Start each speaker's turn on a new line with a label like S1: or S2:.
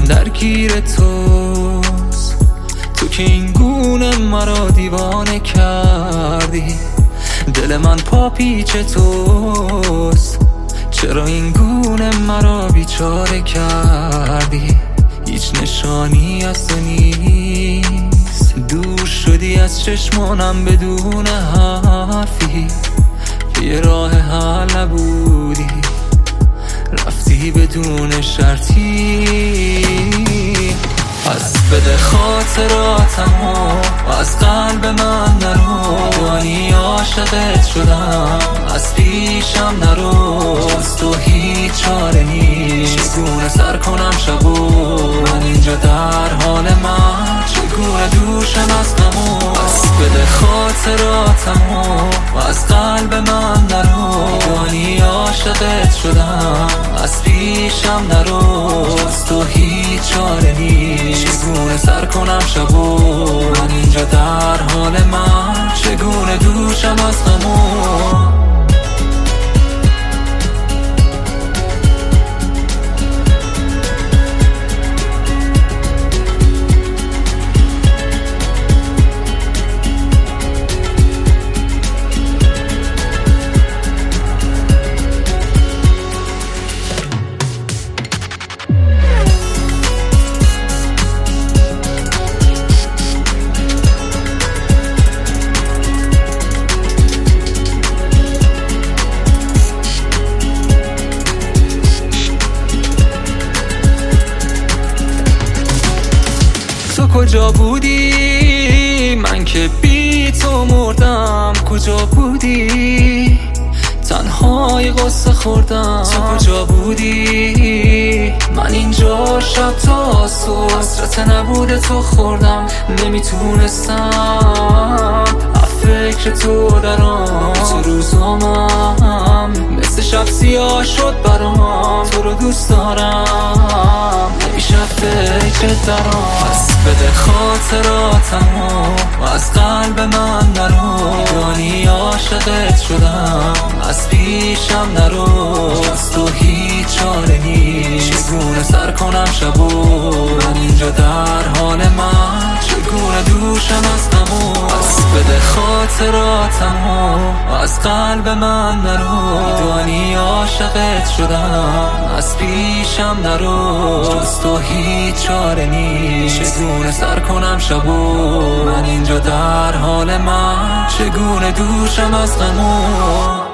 S1: دلم درگیر توست، تو که این گونه مرا دیوانه کردی. دل من پا پیچ توست، چرا این گونه مرا بیچاره کردی. هیچ نشانی از تو نیست، دور شدی از چشمانم بدون حرفی. یه راه حل نبودی، رفتی بدون شرطی. پس بده خاطراتمو از قلب من نرو، وانی عاشقت شدم از پیشم نرو. از تو هیچ چاره نیست، چگونه سر کنم شبو من اینجا در حال من، چگونه دوشم از غمو. پس بده خاطراتمو از قلب من نرو، وانی عاشقت شدم از پیشم نرو. از تو هیچ چاره نیست، چگونه سر کنم شبو من اینجا در حال من، چگونه دوشم از غمو. کجا بودی؟ من که بی تو مردم. کجا بودی؟ تنهای قصه خوردم. تو کجا بودی؟ من اینجا شب تا صبح حسرت نبوده تو خوردم. نمیتونستم فکر تو درام، تو روزامم مثل شب سیاه شد برام. تو رو دوست دارم، نمیشه فکرت درام. پس بده خاطراتمو از قلب من نرو، وانی عاشقت شدم از پیشم نرو. از تو هیچ چاره نیست، چگونه سر کنم شبو من اینجا در حال من، چگونه دوشم از غمو. پس بده خاطراتمو از قلب من نرو، وانی عاشقت شدم از پیشم نرو. از تو هیچ چاره نیست، چگونه سر کنم شبو من اینجا در حال من، چگونه دوشم از غمو.